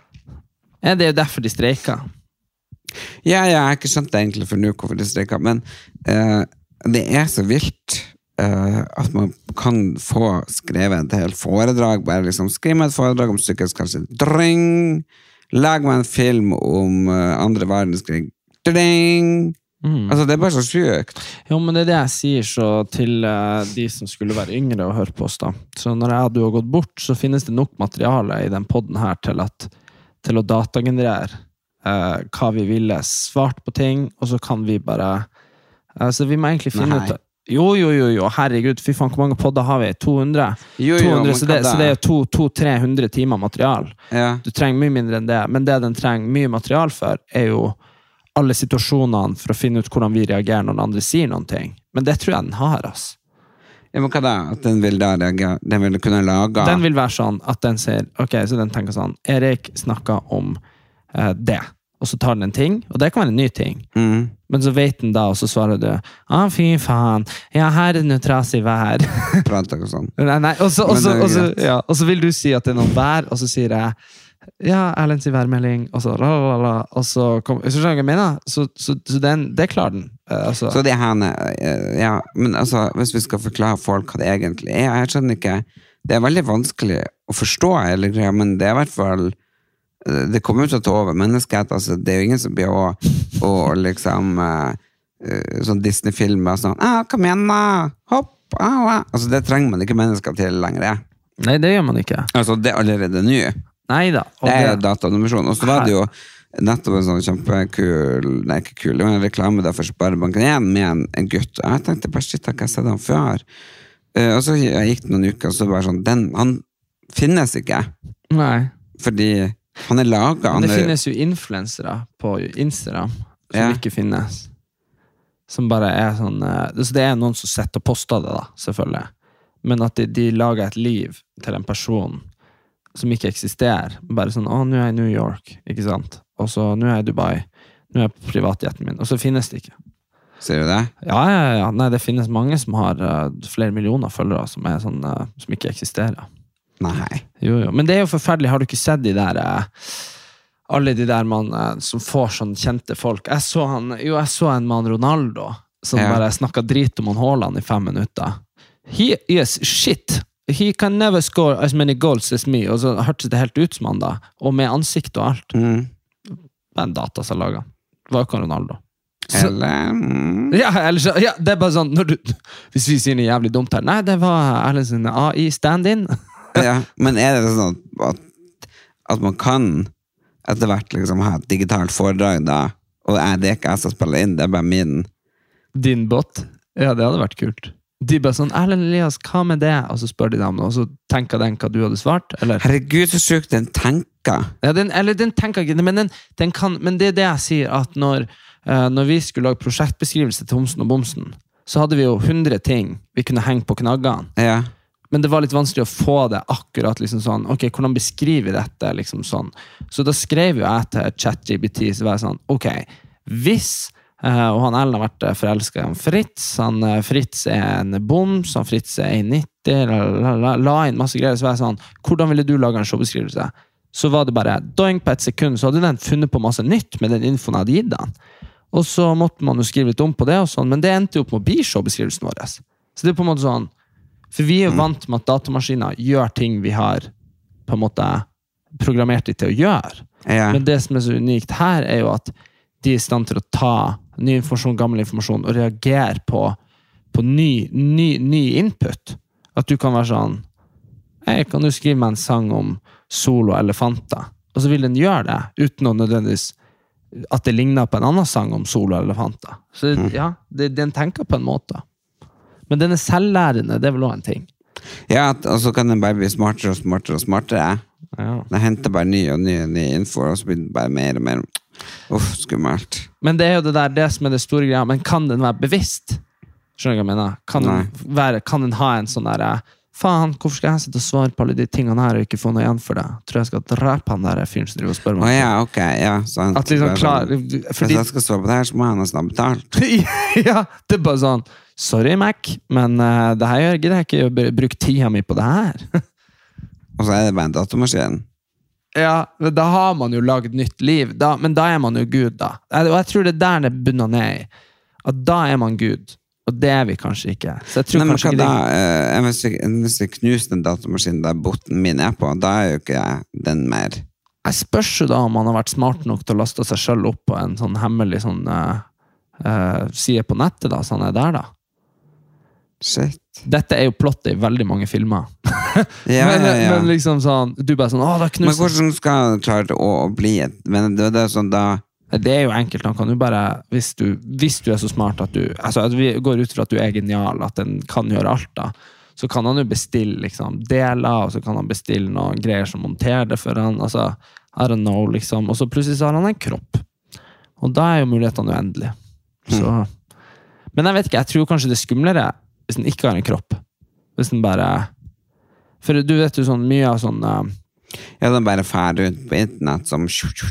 Ja, det er jo derfor de streiker. Ja, ja, jeg har ikke skjønt det egentlig for nå hvorfor det streiker, men uh, det er så vilt uh, at man kan få skrevet et helt foredrag, bare liksom skrive meg et foredrag om psykisk helse, dring, lag meg en film om uh, andre verdenskrig, dring, Mm. altså det er bare så sykt. Jo, men det er det jeg sier så til uh, de som skulle være yngre og høre på oss da. Så når jeg og du har gått bort, så finnes det nok materiale i den podden her til, at, til å datagenerere uh, hva vi ville svart på ting, og så kan vi bare uh, så vi må egentlig finne Nei. ut jo, jo, jo, jo, herregud, fy faen, hvor mange podder har vi? to hundre? Jo, jo, to hundre, men så, det, hva da? så det er to til tre hundre timer material. Ja. Du trenger mye mindre enn det, men det den trenger mye material for, er jo alle situasjonene for å finne ut hvordan vi reagerer når den andre sier noen ting. Men det tror jeg den har, ass. Ja, men hva da? At den vil da reagere, den vil kunne lage... Den vil være sånn at den sier, ok, så den tenker sånn, Erik snakket om eh, det, og så tar den en ting, og det kan være en ny ting. Mm. Men så vet den da, og så svarer du, ah, fy faen, ja, her er det noe trasig vær. Prater og sånn. nei, nei, og så, og, Men så, det er og, så, greit. ja, og så vil du si at det er noen vær, og så sier jeg, ja, Erlend sier værmelding, og så la la la la, og så kom, så skjønner jeg hva jeg mener, så, så, så den, det klarer den. Eh, altså. Så det her, eh, ja, men altså, hvis vi skal forklare folk hva det egentlig er, jeg skjønner ikke, det er veldig vanskelig å forstå, eller greia, men det er i hvert fall, eh, det kommer ut til å ta over mennesket, altså, det er jo ingen som blir å, å liksom, eh, eh, sånn Disney-filmer, sånn, ah, kom igjen da, hopp, ah, ah. Altså, det trenger man ikke mennesker til lenger. Nei, det gjør man ikke. Altså, det er allerede ny. Neida. Og Det er det, dataanimasjon. Og så var det jo nettopp en sånn kjempekul, nei, ikke kul, det var en reklame der for Sparebanken igjen med en, en gutt. Og jeg tenkte bare, shit, har ikke jeg sett han før? Uh, og så gikk det noen uker, og så bare sånn, den, han finnes ikke. nei. Fordi han er laget, han Men det er, finnes jo influensere på Instagram som Ja. ikke finnes. Som bare er sånn, eh, det, så det er noen som setter og poster det da, selvfølgelig. Men at de, de lager et liv til en person som ikke eksisterer. Bare sånn, å, nå er jeg i New York, ikke sant? Og så, nå er jeg i Dubai. Nå er jeg på privatjetten min. Og så finnes det ikke. Sier du det? Ja, ja, ja. Nei, det finnes mange som har uh, flere millioner følgere som, er sånn, uh, som ikke eksisterer. Nei. Jo, jo. Men det er jo forferdelig. Har du ikke sett de der uh, alle de der man uh, som får sånn kjente folk? Jeg så han, jo, jeg så en mann Ronaldo som ja. bare snakket drit om han Haaland i fem minutter. He is shit. He can never score as many goals as me. Og så hørtes det helt ut som han da. Og med ansikt og alt. Mm. En data som laget. Det var ikke Ronaldo. Så, eller mm. ja, eller så, ja, det er bare sånn når du, hvis vi sier noe jævlig dumt her. Nei, det var Erlend sin A I stand-in. Ja, men er det sånn at, at man kan etter hvert liksom ha et digitalt foredrag da, og er det ikke jeg som spiller inn, det er bare min din bot? Ja, det hadde vært kult. De bare sånn, Erlend Elias, hva med det? Og så spør de dem, og så tenker den hva du hadde svart, eller? Herregud, så sjukt den tenker. Ja, den, eller den tenker ikke, men, den, den kan, men det er det jeg sier, at når Uh, når vi skulle lage prosjektbeskrivelse til Homsen og Bomsen, så hadde vi jo hundre ting vi kunne henge på knaggene. Ja. Men det var litt vanskelig å få det akkurat liksom sånn, ok, hvordan beskriver dette liksom sånn. Så da skrev jo jeg til ChatGPT, så var jeg sånn, ok, hvis, uh, og han Ellen har vært forelsket om Fritz, han uh, Fritz er en boms, han Fritz er en nitti, la, la, la, la inn masse greier, så var jeg sånn, hvordan ville du lage en showbeskrivelse? Så var det bare, doing på et sekund, så hadde den funnet på masse nytt med den infoen jeg hadde gitt den. Og så måtte man jo skrive litt om på det og sånn, men det endte jo opp med å bli showbeskrivelsen vår. Så det er på en måte sånn, for vi er jo vant med at datamaskiner gjør ting vi har på en måte programmert de til å gjøre. Ja. Men det som er så unikt her er jo at de er i stand til å ta ny informasjon, gammel informasjon, og reagere på, på ny, ny, ny input. At du kan være sånn, hei, kan du skrive meg en sang om Solo Elefanter? Og så vil den gjøre det, uten å nødvendigvis at det ligner på en annen sang om Solo Elefanter. Så ja, det, den tenker på en måte. Men den er selvlærende, det er vel også en ting. Ja, og så kan den bare bli smartere og smartere og smartere. Ja. Den henter bare ny og ny, ny info, og så blir det bare mer og mer. Uff, skummelt. Men det er jo det der, det som er det store greia, men kan den være bevisst? Skjønner du hva jeg mener? Kan den, være, kan den ha en sånn der, faen, hvorfor skal jeg sitte og svare på alle de tingene her og ikke få noe igjen for det? Tror jeg skal drepe han der fyren som driver og spør meg. Åja, oh, ja, ok, ja. Sant. At liksom klar... Fordi... Hvis jeg skal svare på det her, så må jeg nesten ha betalt. Ja, det er bare sånn, sorry Mac, men uh, det her gjør jeg ikke å bruke tida mi på det her. Og så er det bare en datamaskin. Ja, da har man jo laget nytt liv, da, men da er man jo Gud da. Og jeg tror det er der det bunner ned i. At da er man Gud. Og det er vi kanskje ikke. Så jeg tror Nei, men kanskje hva ikke da? det... Uh, hvis, jeg, hvis jeg knuser den datamaskinen der boten min er på, da er jo ikke jeg den mer. Jeg spørs jo da om han har vært smart nok til å laste seg selv opp på en sånn hemmelig sånn, uh, uh, side på nettet da, så han er der da. Shit. Dette er jo plottet i veldig mange filmer. Ja, men, ja, ja. men liksom sånn, du bare sånn, åh, da knuser... Men hvordan skal han klare å, å bli et... Men det, det er sånn da... Det er jo enkelt, han kan jo bare, hvis du, hvis du er så smart at du, altså at vi går ut fra at du er genial, at den kan gjøre alt da, så kan han jo bestille liksom deler, og så kan han bestille noen greier som monterer det for han, altså, I don't know, liksom, og så plutselig så har han en kropp, og da er jo mulighetene uendelig. Så, men jeg vet ikke, jeg tror kanskje det er skumlere hvis den ikke har en kropp, hvis den bare, for du vet jo sånn mye av sånn, ja, den bare fær rundt på internett som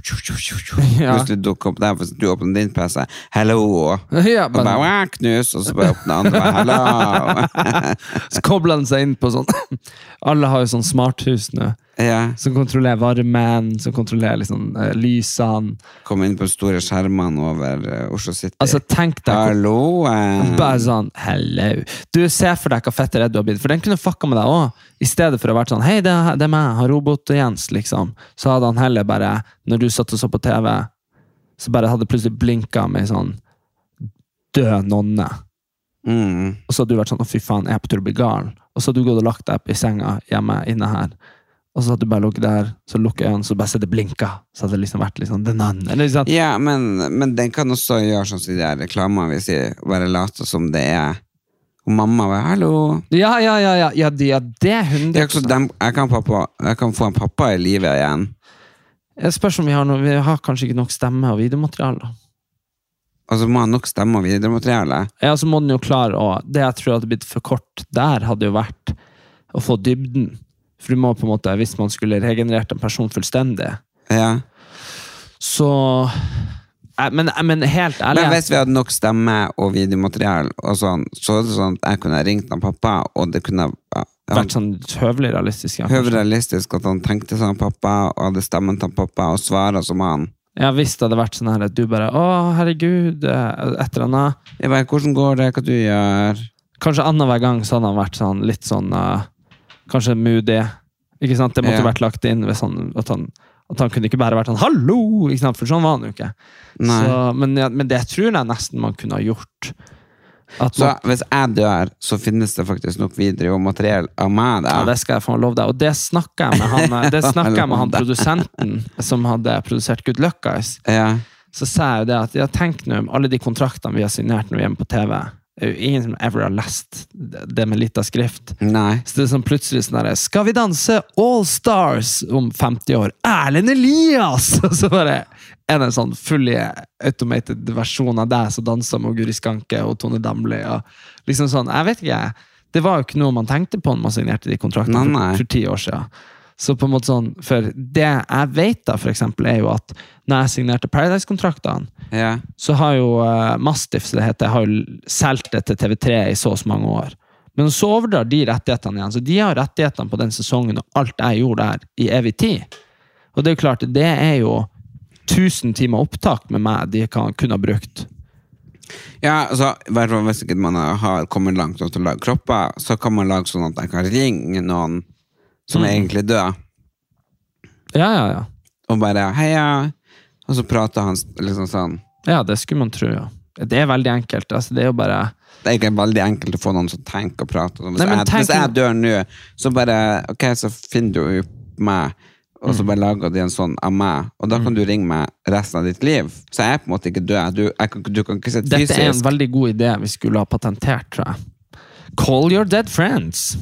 Ja. hvis du dukker opp der, hvis du åpner din P C, hello, ja, og bare wah, knus, og så bare åpner andre, hello. Så kobler den seg inn på sånn, alle har jo sånn smarthus nå, Ja. som kontrollerer varmen, som kontrollerer liksom, uh, lysene. Kom inn på store skjermene over uh, Oslo City. Altså, tenk deg... Hallo! eh. Bare sånn, hello. Du ser for deg hva fett redd du har blitt, for den kunne fucka med deg også. I stedet for å ha vært sånn, hei, det er, det er meg, har robot-Jens, liksom. Så hadde han heller bare, når du satt og så på T V, så bare hadde plutselig blinket med sånn død nonne. Mm. Og så hadde du vært sånn, å fy faen, jeg er på tur å bli gal. Og så hadde du gått og lagt deg opp i senga hjemme, inne her. Og så hadde du bare lukket der, så lukker jeg øynene, så bare så det blinket. Så hadde det liksom vært liksom, den andre, eller liksom. Ja, men, men den kan også gjøre sånn som de der reklamer, hvis de bare later som det er. Og mamma var, hallo. Ja, ja, ja, ja, ja, det, ja, det er hundre. Det er også dem, jeg, kan pappa, jeg kan få en pappa i livet igjen. Jeg spørs om vi har noe, vi har kanskje ikke nok stemme og videomateriale. Altså må ha nok stemme og videomateriale. Ja, så må den jo klare, og det jeg tror hadde blitt for kort der, hadde jo vært å få dybden. For du må på en måte, hvis man skulle regenerert en person fullstendig, Ja. så Eh, Men, men helt ærlig Men hvis vi hadde nok stemme og videomaterial og sånn, så er det sånn at jeg kunne ringt han pappa, og det kunne ja, vært sånn høvelig realistisk. Ja, høvelig realistisk at han tenkte som pappa, og hadde stemmen til pappa, og svaret som han. Ja, hvis det hadde vært sånn her at du bare, å herregud, et eller annet. Jeg bare, hvordan går det, hva du gjør? Kanskje annen hver gang så hadde han vært sånn, litt sånn, uh, kanskje moody. Ikke sant? Det måtte Ja. vært lagt inn hvis han, at han At han kunne ikke bare vært sånn, hallo, ikke sant? For sånn var han jo ikke. Nei. Så, men, ja, men det tror jeg nesten man kunne ha gjort. At Så man, hvis jeg dør, så finnes det faktisk nok video og materiell av meg ja, der. det skal jeg få lov deg. Og det snakket jeg med han, det snakket jeg med han produsenten som hadde produsert Good Luck Guys. Ja. Så sa jeg jo det at jeg tenker nå, alle de kontraktene vi har signert når vi er hjemme på T V, er jo ingen som ever har lest det med litt av skrift. Nei. Så det er sånn plutselig sånn der, skal vi danse All Stars om femti år? Erlend Elias! Og så bare er det en sånn fully automated versjon av deg som danser med Guri Skanke og Tone Damli. Og liksom sånn, jeg vet ikke, det var jo ikke noe man tenkte på når man signerte de kontraktene Nei, nei. for, for ti år siden. Så på en måte sånn, for det jeg vet da, for eksempel, er jo at når jeg signerte Paradise-kontraktene, Ja. så har jo uh, Mastiff, så det heter, har jo solgt det til T V tre i så mange år. Men så overdrar de rettighetene igjen, så de har rettighetene på den sesongen og alt jeg gjorde der i evig tid. Og det er jo klart, det er jo tusen timer opptak med meg de kan kunne ha brukt. Ja, altså, i hvert fall hvis ikke man har kommet langt nok til å lage kropper, så kan man lage sånn at jeg kan ringe noen som er egentlig død, Ja, ja, ja. og bare, heia, og så prater han liksom sånn. Ja, det skulle man tro, ja. Det er veldig enkelt, altså det er jo bare... Det er ikke veldig enkelt å få noen som tenker og prater. Hvis, Nei, men jeg, tenk- hvis jeg dør nå, så bare, ok, så finner du jo meg, og så bare lager de en sånn av meg, og da kan du ringe meg resten av ditt liv. Så jeg er på en måte ikke død. Du, jeg, kan- du kan ikke se Dette er en fysisk. veldig god idé vi skulle ha patentert, tror jeg. Call your dead friends.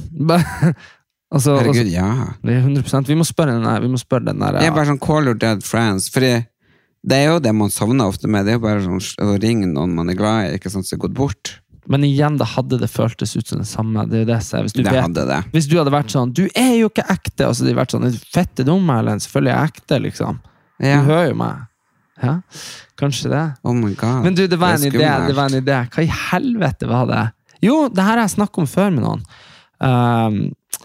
altså, altså, Herregud, ja. det er hundre prosent. Vi må spørre den der, vi må spørre den der. Det er bare sånn call your dead friends, fordi det er jo det man savner ofte med, det er jo bare sånn å ringe noen man er glad i, ikke sånn som er gått bort. Men igjen, da hadde det føltes ut som det samme. Det er jo det som er. Hvis du, Det vet, hadde det. hvis du hadde vært sånn, du er jo ikke ekte, og så hadde de vært sånn, fette dumme, eller selvfølgelig er jeg ekte, liksom. Ja. Du hører jo meg. Ja, kanskje det. Oh my god. Men du, det var en er idé, det var skummelt. en idé. Hva i helvete var det? Jo, det her har jeg snakket om før med noen. Um,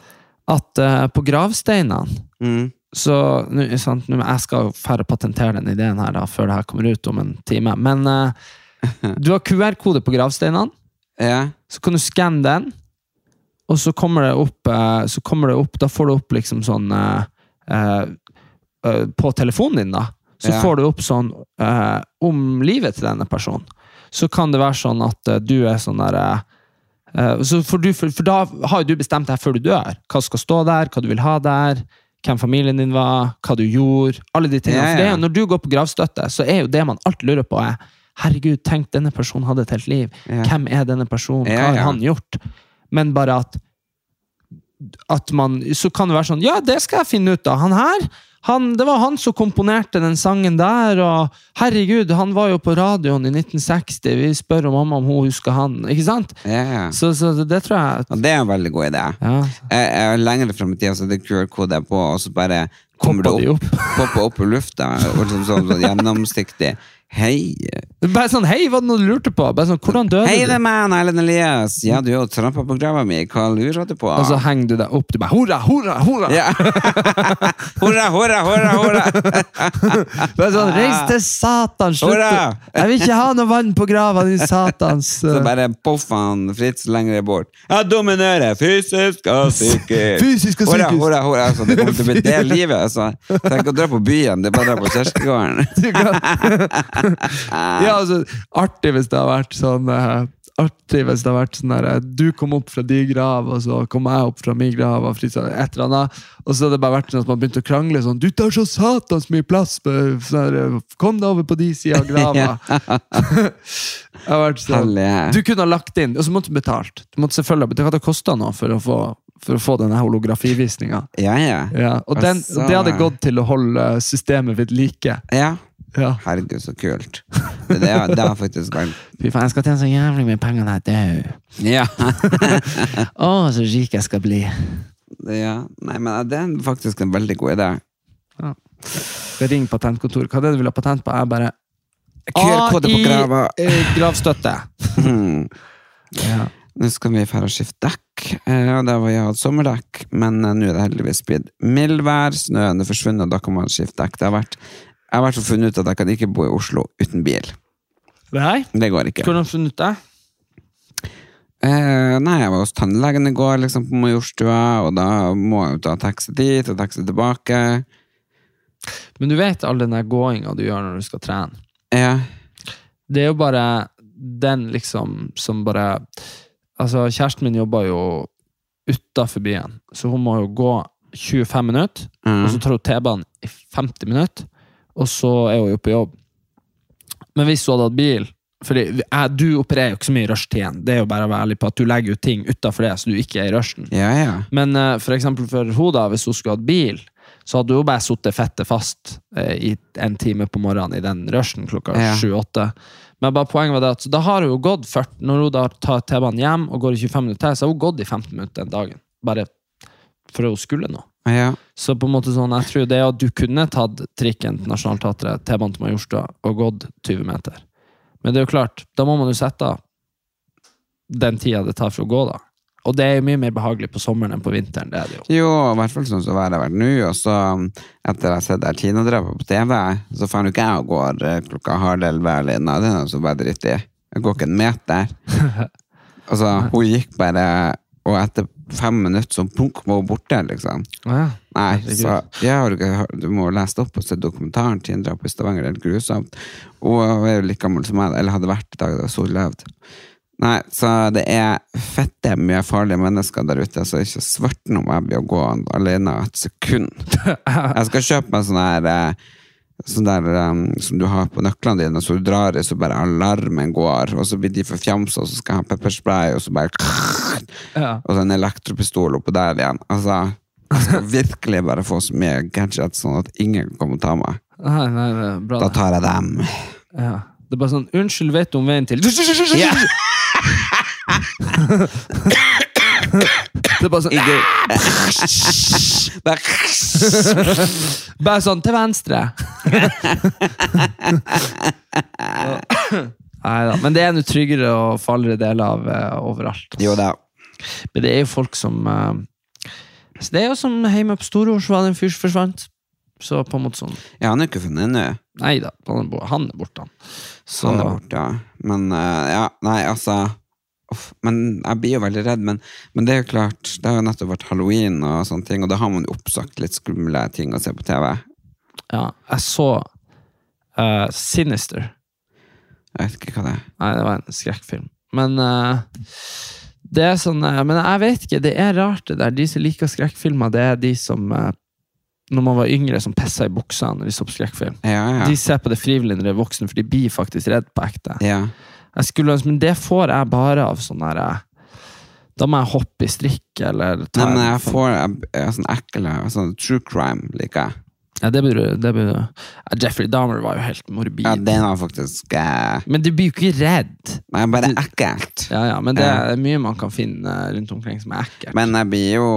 at uh, på gravsteinene, Mm. så nu, sant, nu, jeg skal færre patentere den ideen her da, før det her kommer ut om en time. Men uh, du har Q R-kode på gravsteinene, Ja. så kan du skanne den, og så kommer det opp, uh, så kommer det opp, da får du opp liksom sånn uh, uh, uh, på telefonen din da, så Ja. får du opp sånn uh, om livet til denne personen. Så kan det være sånn at uh, du er sånn der uh, uh, så for, du, for, for da har jo du bestemt deg før du dør, hva skal stå der, hva du vil ha der, hvem familien din var, hva du gjorde, alle de tingene. Ja, ja. For det er jo, når du går på gravstøtte, så er jo det man alltid lurer på er, herregud, tenk, denne personen hadde et helt liv. Ja. Hvem er denne personen? Hva Ja, har ja. han gjort? Men bare at at man, så kan det være sånn, ja, det skal jeg finne ut av. Han her, han, det var han som komponerte den sangen der, og herregud, han var jo på radioen i nitten seksti, vi spør om mamma om hun husker han, ikke sant? Ja, ja. Så, så det tror jeg... Og det er en veldig god idé. Ja. Jeg, jeg er lenger frem i tida, så det er Q R-kode på, og så bare kommer Popper det de opp, opp. popper opp i lufta, og sånn, sånn, sånn gjennomsiktig. Hei. Bare sånn, hei, hva er det noe du lurte på? Bare sånn, hvordan døde Hei, du? det er meg, Erlend Elias. Ja, du har jo trampet på grava mi. Hva lurer du på? Og så henger du deg opp, du bare, hurra, hurra, hurra! Ja. Hurra, hurra, hurra, hurra. Bare sånn, reis til satan, slutt! Hurra! Jeg vil ikke ha noe vann på grava, din satans... Så bare poff han Fritz lenger bort. Ja, dominerer, fysisk og psykisk. Fysisk og Hurra, psykisk. hurra, hurra. Altså, det kommer til å bli det livet. Altså. Tenk å dra på byen, det er bare å dra på Kjerkegården. Du kan- ja, altså, artig hvis det har vært sånn eh, artig hvis det har vært sånn der, eh, du kom opp fra de grav, og så kom jeg opp fra min grav, og Fritz, et eller annet, og så har det bare vært sånn at man begynte å krangle sånn, du tar så satans mye plass, på- sånn der, kom deg over på de siden av grava. Det har vært sånn. Herlig. Du kunne ha lagt inn, og så måtte du betalt. Du måtte selvfølgelig betale hva det kostet nå for å få, for å få denne holografivisningen. Ja, ja. Ja, og den, Altså- det hadde gått til å holde systemet ved like. Ja. Ja. Herregud, så kult. Det, det, er, det er faktisk vært... Fy faen, jeg skal tjene så jævlig mye penger når jeg dør. Ja. Å, så rik jeg skal bli. ja. Nei, men det er faktisk en veldig god idé. Skal ringe patentkontor. Hva er det du vil ha patent på? Jeg bare Q R-kode på grava. eh, gravstøtte. Mm. Ja. Nå skal vi fære og skifte dekk, eh, og der var jeg hatt sommerdekk, men eh, nå er det heldigvis blitt mildvær, snøen er forsvunnet, og da kan man skifte dekk. Det har vært, jeg har vært så funnet ut at jeg kan ikke bo i Oslo uten bil. Nei? Det går ikke. Hvordan har du funnet det? Eh, nei, jeg var hos tannlegen i går, liksom på Majorstua, og da må jeg jo ta taxi dit, og taxi tilbake. Men du vet all den der gåinga du gjør når du skal trene. Ja. Det er jo bare den liksom som bare... Altså, kjæresten min jobber jo utenfor byen, så hun må jo gå tjuefem minutter, Mm. og så tar hun T-banen i femti minutter, og så er hun jo på jobb. Men hvis hun hadde hatt bil, fordi jeg, du opererer jo ikke så mye i rushtiden, det er jo bare å være ærlig på at du legger jo ting utenfor det, så du ikke er i rushen. Ja, ja. Men uh, for eksempel for hun da, hvis hun skulle hatt bil, så hadde hun bare suttet fettet fast uh, i en time på morgenen i den rushen klokka Ja. sju åtte. Men bare poenget var det at så da har hun jo gått førti, når hun da tar T-banen hjem og går i tjuefem minutter til, så har hun gått i femten minutter den dagen. Bare for hun skulle nå. Ja. Så på en måte sånn, jeg tror det er at du kunne tatt trikken til Nationalteatret, T-banen til Majorstua, og gått tjue meter. Men det er jo klart, da må man jo sette av den tida det tar for å gå da. Og det er jo mye mer behagelig på sommeren enn på vinteren, det er det jo. Jo, i hvert fall sånn som været har vært nå, og så etter jeg har sett der Kinodrapet på T V, så faen jo ikke jeg og går eh, klokka halv elleve alene, det er noe så bare dritt i. Jeg går ikke en meter. Altså, hun gikk bare, og etter fem minutter så plunk var hun borte, liksom. Ja. Nei, Herregud. så jeg har ikke, du må lese opp og se dokumentaren Kinodrapet i Stavanger, det er helt grusomt. Og hun er jo like gammel som meg, eller hadde vært i dag da så levd. Nei, så det er fette mye farlige mennesker der ute, så ikke svart om jeg blir å gå alene et sekund. Jeg skal kjøpe meg sånn her eh, sånn der um, som du har på nøklene dine, så du drar i, så bare alarmen går, og så blir de for fjams, og så skal jeg ha pepperspray, og så bare Ja. og så en elektropistol oppå der igjen. Altså, jeg skal virkelig bare få så mye gadgets, sånn at ingen kan komme og ta meg. Nei, nei, det er bra Da det. tar jeg dem. Ja. Det er bare sånn, unnskyld, vet du om veien til? Ja. Det er bare sånn, Bare bare sånn til venstre. Neida, men det er noe tryggere og farligere deler av eh, overalt. Jo da. Men det er jo folk som eh, så det er jo som hjemme på Storord, så var det en fyr som forsvant. Så på en måte sånn, Ja, han er ikke funnet ennå. neida, han er, bo- han er borte. Så, Han er borte, ja. Men, eh, ja, nei, altså uff, men jeg blir jo veldig redd, men, men det er jo klart, det har jo nettopp vært Halloween og sånne ting, og da har man jo oppsagt litt skumle ting å se på T V. ja, jeg så eh, Sinister. Jeg vet ikke hva det er. Nei, det var en skrekkfilm. Men eh, det er sånn, eh, men jeg vet ikke, det er rart det der. De som liker skrekkfilmer, det er de som, eh, når man var yngre, som pesset i buksa når de så på skrekkfilm. Ja, ja. De ser på det frivillig når de er voksne, for de blir faktisk redd på ekte. Ja. Jeg skulle, ønske- men det får jeg bare av sånn her, eh, da må jeg hoppe i strikk, eller ta Nei, men en- jeg får jeg, jeg, er sånn ekkel, sånn true crime, liker jeg. Ja, det blir du, det blir du. Ja, Jeffrey Dahmer var jo helt morbid. Ja, den var faktisk eh, Men du blir jo ikke redd. Nei, bare ekkelt. Ja, ja, men det Ja. er mye man kan finne eh, rundt omkring som er ekkelt. Men jeg blir jo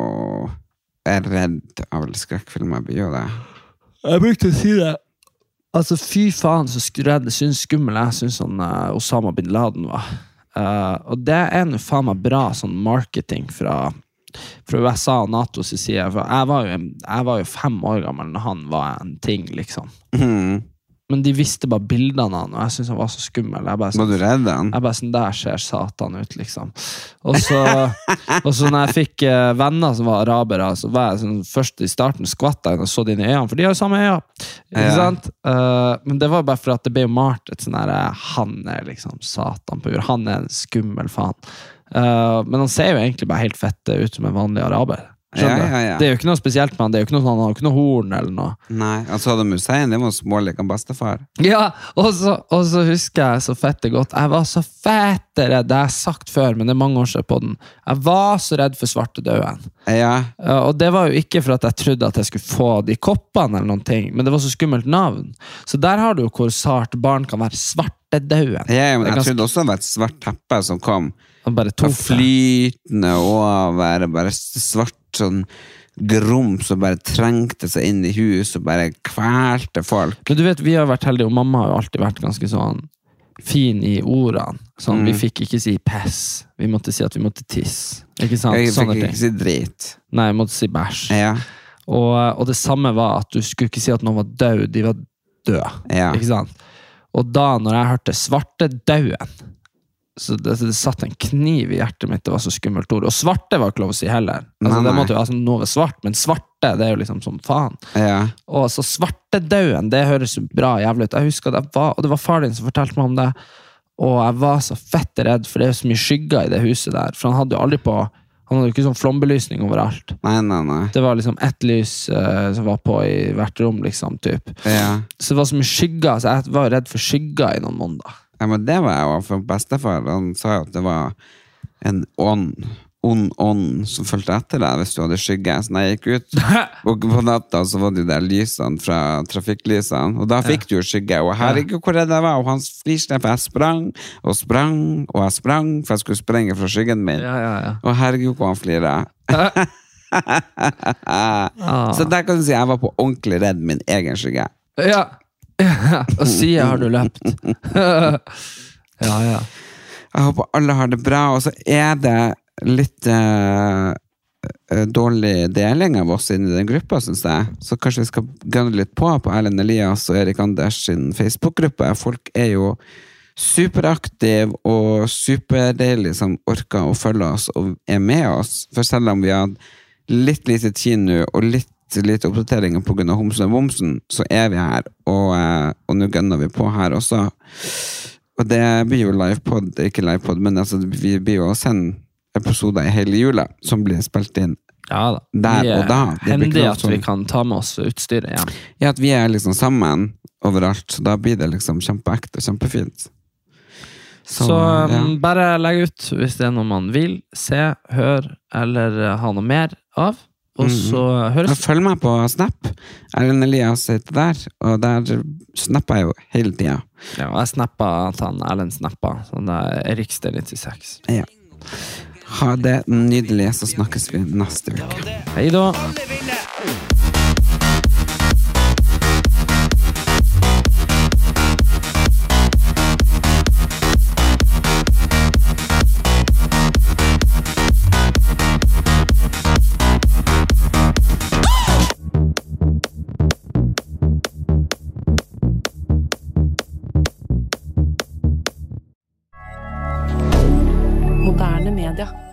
Jeg er redd av skrekkfilmer, jeg blir jo det. Jeg brukte å si det. Altså, fy faen, så sk- redd, syns skummel jeg syns sånn uh, Osama bin Laden var. Uh, og det er nå faen meg bra sånn marketing fra, fra U S A og NATO sin side. For jeg var, jo, jeg var jo fem år gammel når han var en ting, liksom. Mhm. Men de visste bare bildene av han, og jeg syns han var så skummel. Jeg bare Var sånn, du redd han? jeg bare sånn, der ser satan ut, liksom. Og så, og så når jeg fikk eh, venner som var arabere, så var jeg sånn, først i starten skvatt jeg og så dine øyne, for de har jo samme øyne. Ikke Ja. sant? Eh, men det var bare for at det ble jo malt et sånn her, eh, han er liksom satan på jord. Han er en skummel faen. Eh, men han ser jo egentlig bare helt fette ut som en vanlig araber. Skjønner du? Ja, ja, ja. Det er jo ikke noe spesielt med han. Det er jo ikke noe, han har jo ikke noe horn eller noe. Nei, altså Saddam Hussein, det var smålig han bestefar. Ja, og så, og så husker jeg så fette godt. Jeg var så fette redd, det har jeg sagt før, men det er mange år siden på den. Jeg var så redd for svartedauden. Ja, Uh, og det var jo ikke for at jeg trodde at jeg skulle få de koppene eller noen ting, men det var så skummelt navn. Så der har du jo hvor sart barn kan være svartedauden. ja men Det er jeg ganske- trodde også det var et svart teppe som kom Og bare og tok det. flytende over, bare svart sånn grums og bare trengte seg inn i hus og bare kvelte folk. Men du vet, vi har vært heldige, og mamma har jo alltid vært ganske sånn fin i ordene. Sånn, Mm. vi fikk ikke si pess. Vi måtte si at vi måtte tisse. Ikke sant? Jeg Sånne fikk ting. ikke si drit. Nei, vi måtte si bæsj. Ja, Og, og det samme var at du skulle ikke si at noen var død, de var døde. ja. Ikke sant? Og da, når jeg hørte svarte dauen, så det, det satt en kniv i hjertet mitt, det var så skummelt ord. Og svarte var ikke lov å si heller. Altså, Nei, det nei. måtte jo være sånn noe svart, men svarte, det er jo liksom som faen. Ja. Og så svartedauen, det høres jo bra jævlig ut. Jeg husker at jeg var, og det var far din som fortalte meg om det, og jeg var så fett redd, for det er jo så mye skygger i det huset der, for han hadde jo aldri på, han hadde jo ikke sånn flombelysning overalt. Nei, nei, nei. Det var liksom ett lys uh, som var på i hvert rom, liksom, typ. Ja. Så det var så mye skygger, så jeg var jo redd for skygger i noen måneder. Ja, men det var jeg jo for bestefar. Han sa jo at det var en ånd, ond ånd som følte etter deg hvis du hadde skygge. Så når jeg gikk ut, og på natta så var det jo der lysene fra trafikklysene, og da fikk du jo skygge, og herregud hvor redd jeg var, og han flirte, for jeg sprang, og sprang, og jeg sprang, for jeg skulle sprenge fra skyggen min. Ja, ja, ja. Og herregud hvor han flirer. Så der kan du si jeg var på ordentlig redd min egen skygge. Ja, ja. Og siden har du løpt. Ja, ja. Jeg håper alle har det bra, og så er det litt eh, dårlig deling av oss inn i den gruppa, synes jeg. Så kanskje vi skal gønne litt på på Erlend Elias og Erik Anders sin Facebook-gruppe. Folk er jo superaktiv og superdeilig som orker å følge oss og er med oss. For selv om vi har litt lite tid nå og litt lite oppdateringer på grunn av homsen og bomsen, så er vi her, og, eh, og nå gønner vi på her også. Og det blir jo livepod, ikke livepod, men altså, vi blir jo å sende episoder i hele jula, som blir spilt inn Ja da. der Vi er og da. Det blir hendige ikke at sånn- vi kan ta med oss utstyret igjen. Ja, at vi er liksom sammen overalt, så da blir det liksom kjempeekte, kjempefint. Så, um, bare legg ut hvis det er noe man vil se, høre eller uh, ha noe mer av. Og så ja. høres Og følg meg på Snap. Erlend Elias heter der, og der snapper jeg jo hele tida. Ja, og jeg snappa at han Erlend snappa, så det er Eriksdel nittiseks. Ja. Ha det nydelig, så snakkes vi neste uke. Hei da! Moderne media.